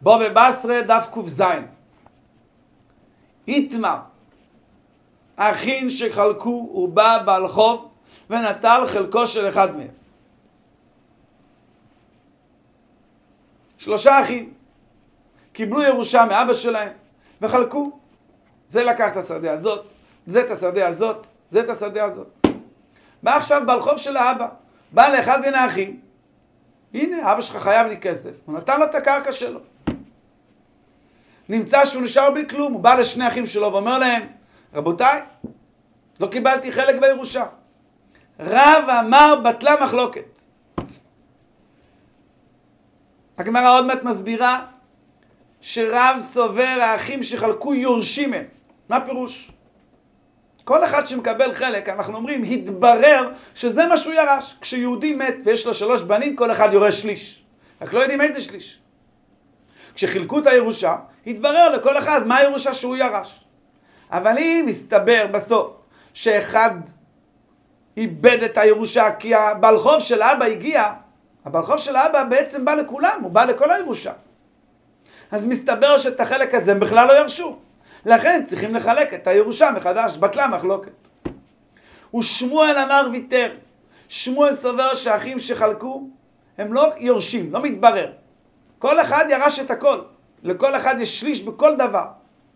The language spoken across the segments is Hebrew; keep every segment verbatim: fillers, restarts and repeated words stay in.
בו בבשרה דף ק"ז. איתמר, אחים שחלקו ובא בעל חוב ונטל חלקו של אחד מהם. שלושה אחים קיבלו ירושה מאבא שלהם וחלקו. זה לקח את השדה הזאת, זה את השדה הזאת, זה את השדה הזאת. בא עכשיו בעל חוב של האבא, בא לאחד בין האחים, הנה אבא שלך חייב לי כסף, הוא נתן לו את הקרקע שלו. נמצא שהוא נשאר בלי כלום, הוא בא לשני אחים שלו ואומר להם, רבותיי, לא קיבלתי חלק בירושה. רב אמר בטלה מחלוקת. הגמרא עוד מעט מסבירה שרב סובר האחים שחלקו יורשים מהם. מה פירוש? כל אחד שמקבל חלק, אנחנו אומרים, התברר שזה מה שהוא ירש. כשיהודי מת ויש לו שלוש בנים, כל אחד יורש שליש. רק לא יודעים איזה שליש. כשחילקו את הירושה, התברר לכל אחד מה הירושה שהוא ירש. אבל אם מסתבר בסוף שאחד איבד את הירושה כי הבעל חוב של האבא הגיע, הבעל חוב של האבא בעצם בא לכולם, הוא בא לכל הירושה. אז מסתבר שאת החלק הזה הם בכלל לא ירשו. לכן צריכים לחלק את הירושה מחדש, בטלה מחלוקת. ושמואל אמר ויתר. שמואל סובר שהאחים שחלקו הם לא יורשים, לא מתברר. כל אחד ירש את הכל. לכל אחד יש שליש בכל דבר.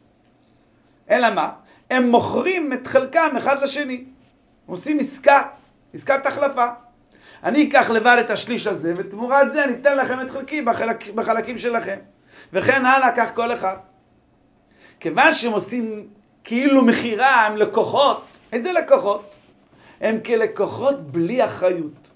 אלא מה? הם מוכרים את חלקם אחד לשני. עושים עסקה, עסקת החלפה. אני אקח לבד את השליש הזה, ותמורת זה אני אתן לכם את חלקי בחלק, בחלקים שלכם. וכן הלאה, כך כל אחד. כיוון שהם עושים כאילו מחירה, הם לקוחות. איזה לקוחות? הם כלקוחות בלי אחריות.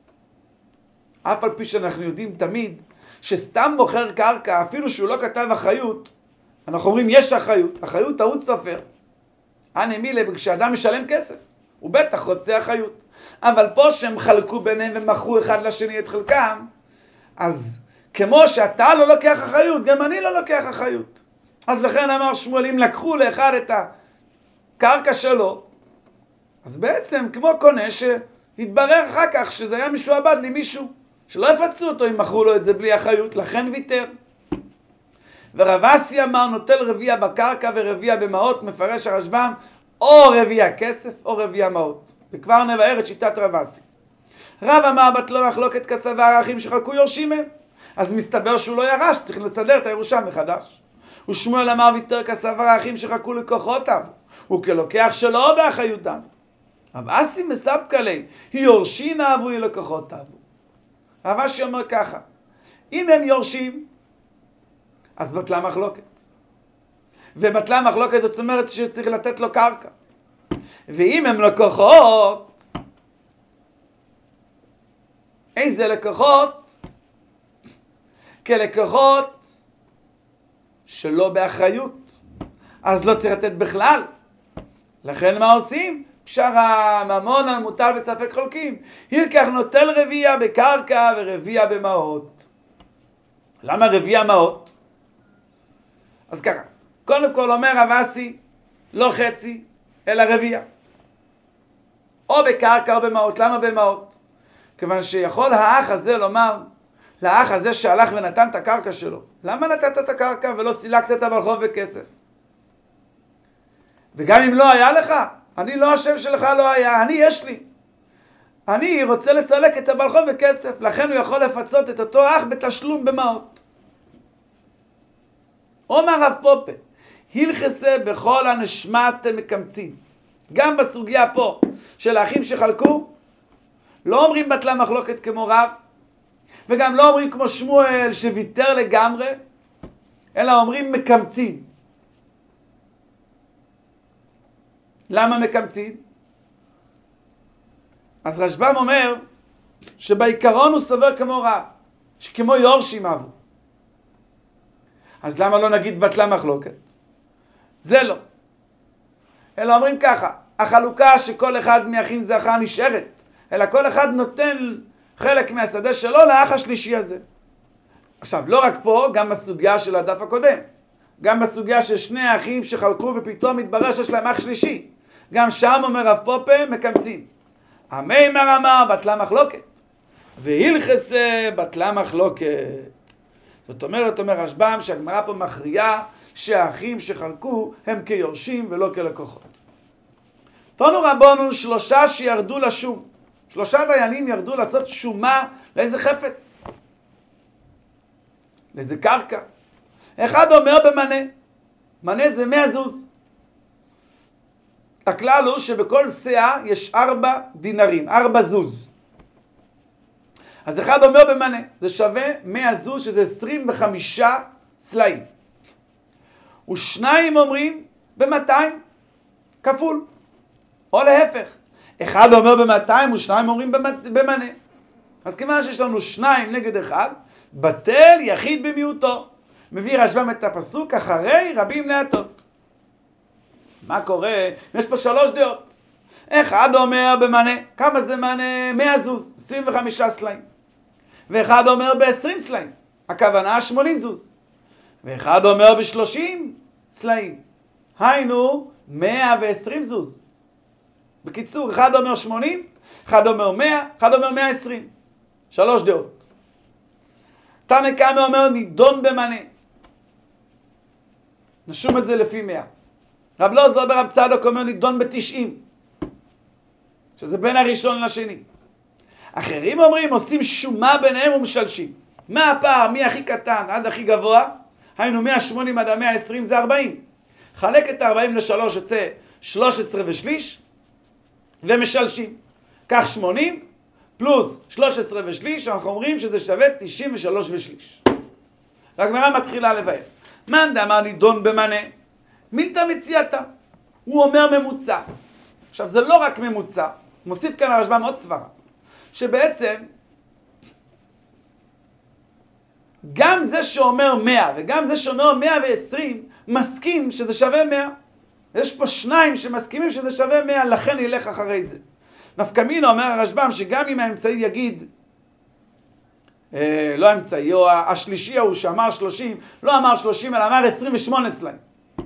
אף על פי שאנחנו יודעים תמיד, שסתם מוכר קרקע, אפילו שהוא לא כתב אחריות, אנחנו אומרים יש אחריות. אחריות טעות סופר. אני מילה, כשאדם משלם כסף, הוא בטח רוצה אחריות. אבל פה שהם חלקו ביניהם ומכרו אחד לשני את חלקם, אז כמו שאתה לא לוקח אחריות, גם אני לא לוקח אחריות. אז לכן אמר שמואל, אם לקחו לאחד את הקרקע שלו, אז בעצם כמו קונה שהתברר אחר כך שזה היה משועבד למישהו, שלא יפצו אותו אם מכרו לו את זה בלי אחריות, לכן ויתר. ורב אסי אמר, נוטל רביע בקרקע ורביע במעות, מפרש הרשב"ם, או רביע כסף או רביע מעות. וכבר נבהר את שיטת רב אסי. רב אמר בטלה מחלוקת כסבר האחים שחלקו יורשים מהם. אז מסתבר שהוא לא ירש, צריך לסדר את הירושה מחדש. ושמואל אמר ויתר כסבר האחים שחלקו לקוחותיו, וכלוקח שלא באחריותם. רב אסי מספקא ליה, יורשין אהבו לקוחותיו. רב אשי אומר ככה, אם הם יורשים, אז בטלה מחלוקת. ובטלה מחלוקת זאת אומרת שצריך לתת לו קרקע. ואם הם לקוחות, איזה לקוחות? כלקוחות שלא באחריות. אז לא צריך לתת בכלל. לכן מה עושים? פשרה, ממון, מוטל בספק חולקים. הילקח נוטל רביע בקרקע ורביע במעות. למה רביע מעות? אז ככה, קודם כל אומר רב אסי, לא חצי, אלא רביע. או בקרקע או במעות. למה במעות? כיוון שיכול האח הזה לומר, לאח הזה שהלך ונתן את הקרקע שלו, למה נתת את הקרקע ולא סילקת את הבעל חוב בכסף? וגם אם לא היה לך, אני לא השם שלך לא היה, אני יש לי. אני רוצה לסלק את הבעל חוב בכסף, לכן הוא יכול לפצות את אותו אח בתשלום במעות. אומר רב פופה, הלכסה בכל הנשמת מקמצין. גם בסוגיה פה של האחים שחלקו, לא אומרים בטלה מחלוקת כמו רב, וגם לא אומרים כמו שמואל שוויתר לגמרי, אלא אומרים מקמצין. למה מקמצין? אז רשב"ם אומר שבעיקרון הוא סובר כמו רב, שכמו יורשים אבו. אז למה לא נגיד בטלה מחלוקת? זה לא. אלא אומרים ככה, החלוקה שכל אחד מהאחים זכר נשארת, אלא כל אחד נותן חלק מהשדה שלו לאח השלישי הזה. עכשיו, לא רק פה, גם בסוגיה של הדף הקודם. גם בסוגיה של שני האחים שחלקו ופתאום מתברר שיש להם אח שלישי. גם שם אומר רב פופה מקמצין. המימר אמר בטלה מחלוקת. והלכסה בטלה מחלוקת. זאת אומרת, אומר רשב"ם, שהגמרא פה מכריעה שהאחים שחלקו הם כיורשים ולא כלקוחות. תנו רבנו שלושה שירדו לשום. שלושה דיינים ירדו לעשות שומה לאיזה חפץ? לאיזה קרקע. אחד אומר במנה. מנה זה מאה זוז. הכלל הוא שבכל שאה יש ארבע דינרים, ארבע זוז. אז אחד אומר במנה, זה שווה מאה זוז, שזה עשרים וחמישה סלעים. ושניים אומרים ב-מאתיים, כפול. או להפך. אחד אומר ב-מאתיים ושניים אומרים במנה. אז כיוון שיש לנו שניים נגד אחד, בטל יחיד במיעוטו. מביא רשב"ם את הפסוק אחרי רבים להטות. מה קורה? יש פה שלוש דעות. אחד אומר במנה, כמה זה מנה? מאה זוז, עשרים וחמישה סלעים. ואחד אומר ב-עשרים סלעים, הכוונה שמונים זוז. ואחד אומר ב-שלושים סלעים, היינו מאה ועשרים זוז. בקיצור, אחד אומר שמונים, אחד אומר מאה, אחד אומר מאה ועשרים. שלוש דעות. תנא קמא אומר נידון במנה. נשום את זה לפי מאה. רב אלעזר ברב צדוק אומר נידון ב-תשעים. שזה בין הראשון לשני. אחרים אומרים עושים שומה ביניהם ומשלשים. מה הפער? מי הכי קטן עד הכי גבוה? היינו מאה ושמונים עד מאה ועשרים זה ארבעים. חלק את ארבעים לשלוש יוצא שלוש עשרה ושליש ומשלשים. כך שמונים פלוס שלוש עשרה ושליש, אנחנו אומרים שזה שווה תשעים ושלוש ושליש. והגמרא מתחילה לבאר. מאן דאמר נידון במנה, מילתא מציאתא. הוא אומר ממוצע. עכשיו זה לא רק ממוצע, מוסיף כאן הרשב"ם עוד סברה, שבעצם גם זה שאומר מאה וגם זה שאומר מאה ועשרים מסכים שזה שווה מאה. יש פה שניים שמסכימים שזה שווה מאה, לכן ילך אחרי זה. נפקא מינה אומר הרשב"ם שגם אם האמצעי יגיד, אה, לא האמצעי, או השלישי הוא שאמר שלושים, לא אמר שלושים אלא אמר עשרים ושמונה סלעים.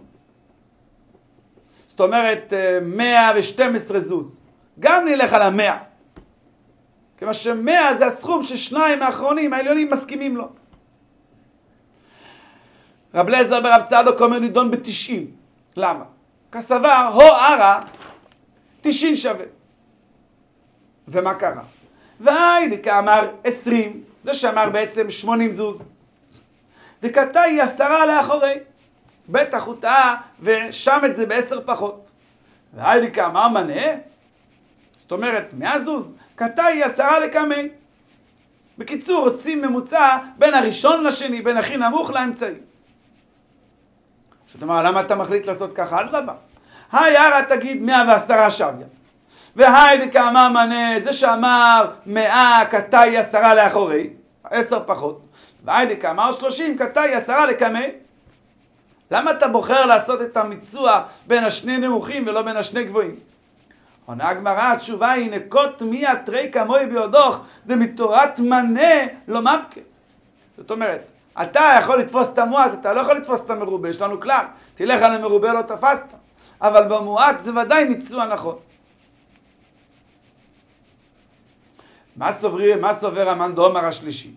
זאת אומרת מאה ושתים עשרה זוז. גם נלך על המאה. כיוון שמאה זה הסכום ששניים האחרונים העליונים מסכימים לו. רב אלעזר ברב צדוק אומר נידון ב-תשעים. למה? כסבר הו ערה תשעים שווה. ומה קרה? והיידקה אמר עשרים, זה שאמר בעצם שמונים זוז. דקתה היא עשרה לאחורי. בטח הוא טעה ושם את זה בעשר פחות. והיידקה אמר מנה, זאת אומרת מאה זוז, קתה היא עשרה לקמי. בקיצור, רוצים ממוצע בין הראשון לשני, בין הכי נמוך לאמצעי. זאת אומרת, למה אתה מחליט לעשות ככה? עד לבא. הירה תגיד מאה ועשרה שביה. והיידקה אמר מנה, זה שאמר מאה קתה היא עשרה לאחורי, עשר פחות. והיידקה אמר שלושים, קתה היא עשרה לקמי. למה אתה בוחר לעשות את המיצוע בין השני נמוכים ולא בין השני גבוהים? עונה הגמרא, התשובה היא נקות מי התרי כמוי ביודוך דמתורת מנה לא מפקה. זאת אומרת, אתה יכול לתפוס את המועט, אתה לא יכול לתפוס את המרובה, יש לנו כלל. תלך על המרובה לא תפסת. אבל במועט זה ודאי מיצוע נכון. מה סובר, מה סובר המאן דאמר השלישי?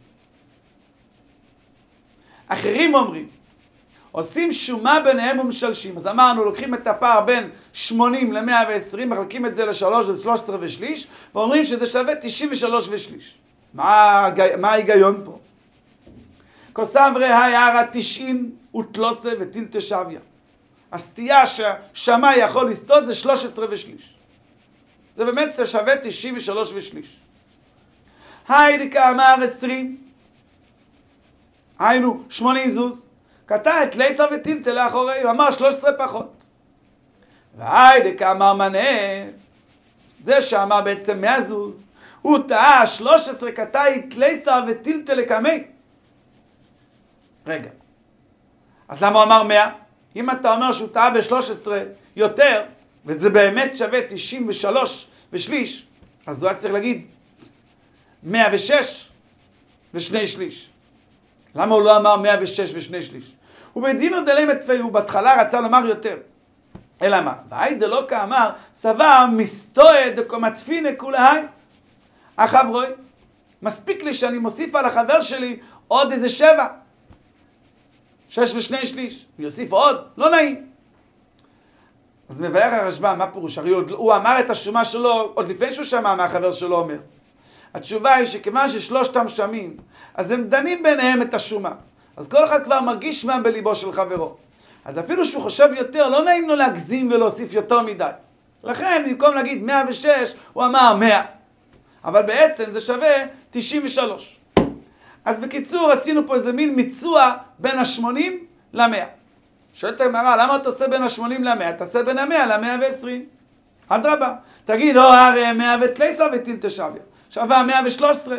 אחרים אומרים, עושים שומה ביניהם ומשלשים. אז אמרנו, לוקחים את הפער בין שמונים ל-מאה ועשרים, מחלקים את זה לשלוש ושלוש עשרה ושליש, ואומרים שזה שווה תשעים ושלוש ושליש. מה, מה ההיגיון פה? כוסברי היערה תשעים ותלוסה ותילתה שביה. הסטייה שהשמאי יכול לסטות זה שלוש עשרה ושליש. זה באמת שווה תשעים ושלוש ושליש. היידקה אמר עשרים, היינו שמונים זוז. קטע את ליסה וטילטה לאחורי, הוא אמר שלוש עשרה פחות. והיידקה אמר מנה, זה שאמר בעצם מאה זוז, הוא טעה שלוש עשרה קטע את ליסה וטילטה לקמי. רגע, אז למה הוא אמר מאה? אם אתה אומר שהוא טעה ב-שלוש עשרה יותר, וזה באמת שווה תשעים ושלוש ושליש, אז הוא היה צריך להגיד מאה ושש ושני שליש. למה הוא לא אמר מאה ושש ושני שליש? ובדינו דלי מתפי, הוא בהתחלה רצה לומר יותר. אלא מה? והי דלא כאמר, סבר מסתועה דקומטפינה כולהי. החברוי, מספיק לי שאני מוסיף על החבר שלי עוד איזה שבע. שש ושני שליש, ויוסיף עוד, לא נעים. אז מבאר הרשב"ם, מה פירוש? הרי הוא אמר את השומה שלו עוד לפני שהוא שמע מהחבר שלו אומר. התשובה היא שכיוון ששלושתם שמים, אז הם דנים ביניהם את השומה. אז כל אחד כבר מרגיש מה בליבו של חברו. אז אפילו שהוא חושב יותר, לא נעים לו להגזים ולהוסיף יותר מדי. לכן, במקום להגיד מאה ושש, הוא אמר מאה. אבל בעצם זה שווה תשעים ושלוש. אז בקיצור, עשינו פה איזה מין מיצוע בין ה-שמונים ל-מאה. שואלת הגמרא, למה אתה עושה בין ה-שמונים ל-מאה? תעשה בין ה-מאה ל-מאה ועשרים. אדרבה. תגיד, או הרי מאה ותליסה ותילתא שוויה. שווה מאה ושלוש עשרה.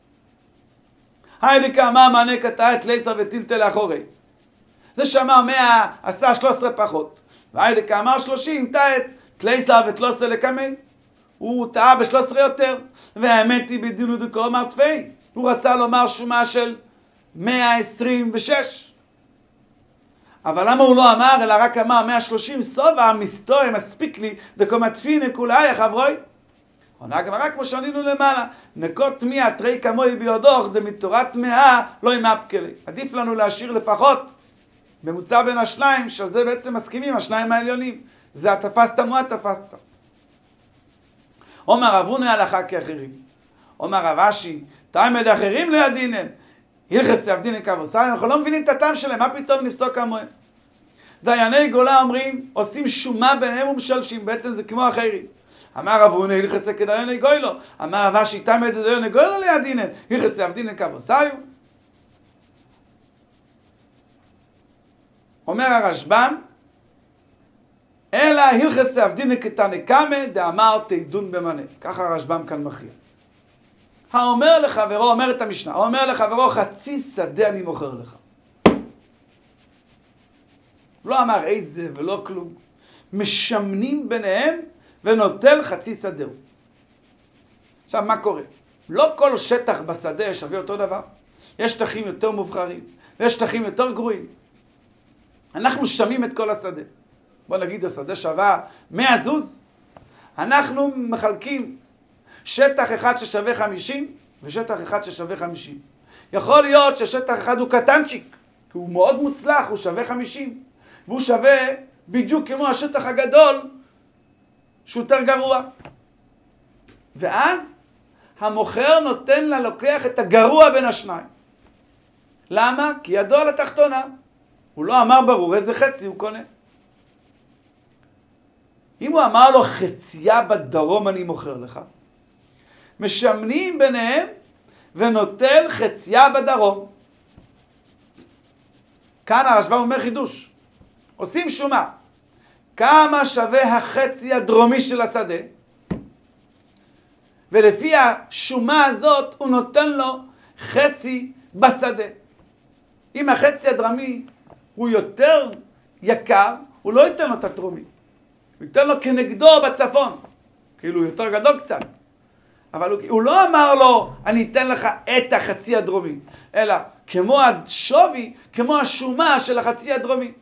היי כמה מענה קטע את ליסה ותילתא לאחורי. זה שאמר מאה עשה שלוש עשרה פחות. והי כמה שלושים תעת תליסה ותלוש עשרה לקמי. הוא טעה ב-שלוש עשרה יותר. והאמת היא בדינו דקו אמר תפי. הוא רצה לומר שומה של מאה עשרים ושש. אבל למה הוא לא אמר, אלא רק אמר מאה שלושים סובה, מסתוי, מספיק לי, דקו מתפיני כולי, חברוי. עונה הגמרא כמו שענינו למעלה, נקות מאה תרי כמוי ביודוך, דמתורת מאה לא ימאפקה לי. עדיף לנו להשאיר לפחות ממוצע בין השניים, שעל זה בעצם מסכימים, השניים העליונים. זה התפסת מו התפסת. אומר רבוני הלכה כאחרים. אומר רב אשי, תעמד אחרים לא ידינן. הלכס יבדינן כבוסר, אנחנו לא מבינים את הטעם שלהם, מה פתאום נפסוק כמוהם? דייני גולה אומרים, עושים שומה ביניהם ומשלשים, בעצם זה כמו אחרים. אמר רב הונא הלכס כדייני גוילו, אמר רב אשי תעמד דייני גוילו לא ידינן, הלכס יבדינן כבוסר. אומר הרשב"ם, אלא הלכס יבדינן כתנא קמא דאמר תידון במנה. ככה הרשב"ם כאן מכריע. האומר לחברו, אומר את המשנה, האומר לחברו חצי שדה אני מוכר לך. לא אמר איזה ולא כלום. משמנים ביניהם ונוטל חצי שדהו. עכשיו מה קורה? לא כל שטח בשדה שווה אותו דבר. יש שטחים יותר מובחרים ויש שטחים יותר גרועים. אנחנו שמים את כל השדה. בוא נגיד השדה שווה מאה זוז. אנחנו מחלקים שטח אחד ששווה חמישים ושטח אחד ששווה חמישים. יכול להיות ששטח אחד הוא קטנצ'יק, כי הוא מאוד מוצלח, הוא שווה חמישים. והוא שווה בדיוק כמו השטח הגדול שהוא יותר גרוע. ואז המוכר נותן ללוקח את הגרוע בין השניים. למה? כי ידו על התחתונה. הוא לא אמר ברור איזה חצי הוא קונה. אם הוא אמר לו חצייה בדרום אני מוכר לך, משמנים ביניהם ונוטל חצייה בדרום. כאן הרשב"ם אומר חידוש. עושים שומה. כמה שווה החצי הדרומי של השדה? ולפי השומה הזאת הוא נותן לו חצי בשדה. אם החצי הדרומי הוא יותר יקר, הוא לא ייתן לו את הדרומי. הוא ייתן לו כנגדו בצפון. כאילו הוא יותר גדול קצת. אבל הוא, הוא לא אמר לו, אני אתן לך את החצי הדרומי, אלא כמו השווי, כמו השומה של החצי הדרומי.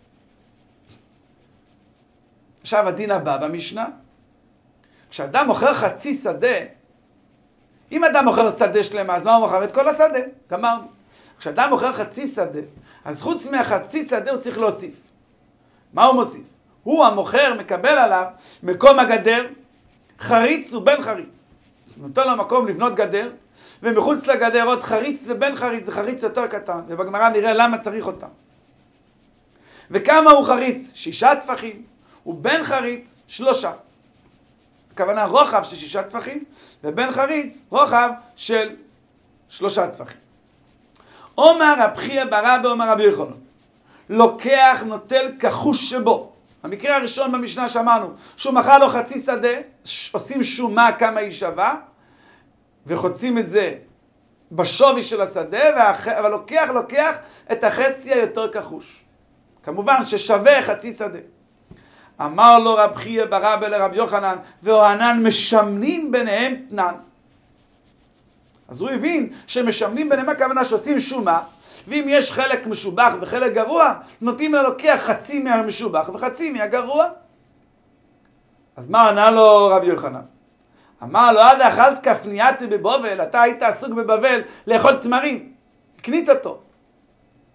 עכשיו הדין הבא במשנה, כשאדם מוכר חצי שדה, אם אדם מוכר שדה שלמה, אז מה הוא מוכר? את כל השדה, גמרנו. כשאדם מוכר חצי שדה, אז חוץ מהחצי שדה הוא צריך להוסיף. מה הוא מוסיף? הוא המוכר מקבל עליו מקום הגדר, חריץ ובן חריץ. נותן לו מקום לבנות גדר, ומחוץ לגדר עוד חריץ ובן חריץ, זה חריץ יותר קטן, ובגמרא נראה למה צריך אותם. וכמה הוא חריץ? שישה טפחים, ובן חריץ שלושה. הכוונה רוחב של שישה טפחים, ובן חריץ רוחב של שלושה טפחים. אומר רב חייא בר אבא אומר רבי יוחנן, לוקח נוטל כחוש שבו. המקרה הראשון במשנה שמענו, שהוא מכר לו חצי שדה, עושים שומה כמה היא שווה, וחוצים את זה בשווי של השדה, אבל לוקח, לוקח את החצי היותר כחוש. כמובן ששווה חצי שדה. אמר לו רב חייא בר אבא לרב יוחנן, והוענן משמנים ביניהם תנן. אז הוא הבין שמשמנים ביניהם הכוונה שעושים שומה, ואם יש חלק משובח וחלק גרוע, נותנים ללוקח חצי מהמשובח וחצי מהגרוע. אז מה ענה לו רבי יוחנן? אמר לו, עד אכלת כפנייתי בבבל, אתה היית עסוק בבבל לאכול תמרים, קנית אותו.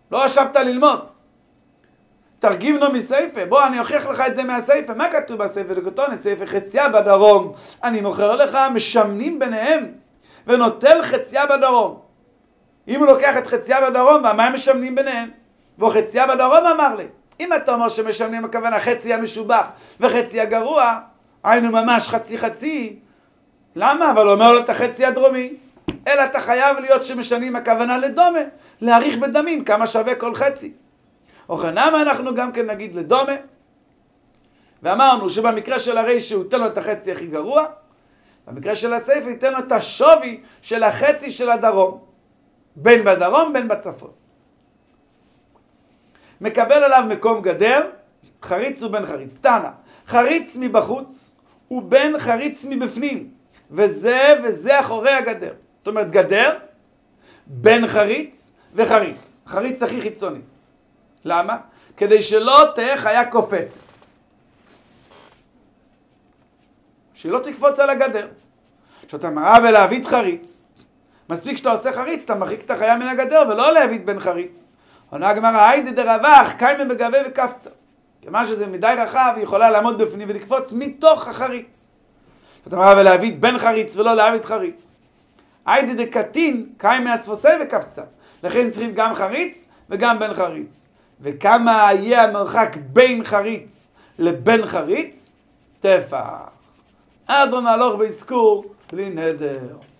לא ישבת ללמוד. תרגימנו מסייפה, בוא אני אוכיח לך את זה מהסייפה. מה כתוב בסייפה? דקותון, סייפה חציה בדרום. אני מוכר לך, משמנים ביניהם, ונוטל חציה בדרום. אם הוא לוקח את חציה בדרום, ומה הם משמנים ביניהם? והוא חציה בדרום אמר לי. אם אתה אומר שמשמנים הכוונה חצי המשובח וחצי הגרוע, היינו ממש חצי חצי, למה? אבל הוא אומר לו את החצי הדרומי. אלא אתה חייב להיות שמשנים הכוונה לדומה, להאריך בדמים, כמה שווה כל חצי. וכנמה אנחנו גם כן נגיד לדומה, ואמרנו שבמקרה של הריש הוא ייתן לו את החצי הכי גרוע, במקרה של הסייפה ייתן לו את השווי של החצי של הדרום, בין בדרום בין בצפון. מקבל עליו מקום גדר, חריץ ובין חריץ. תנא, חריץ מבחוץ ובין חריץ מבפנים, וזה וזה אחורי הגדר. זאת אומרת גדר, בין חריץ וחריץ. חריץ הכי חיצוני. למה? כדי שלא תהיה חיה קופצת. שלא תקפוץ על הגדר. כשאתה מראה ולהביא חריץ, מספיק שאתה עושה חריץ, אתה מרחיק את החיה מן הגדר ולא להביא בין חריץ. עונה הגמרא, היידי דרווח, קיימה בגבי וקפצה. כמה שזה מדי רחב, היא יכולה לעמוד בפנים ולקפוץ מתוך החריץ. אתה מראה ולהביא בין חריץ ולא להביא חריץ. היידי דקטין, קיימה אספוסי וקפצה. לכן צריכים גם חריץ וגם בין חריץ. וכמה יהיה המרחק בין חריץ לבין חריץ? טפח. אדון הלוך באזכור בלי נדר.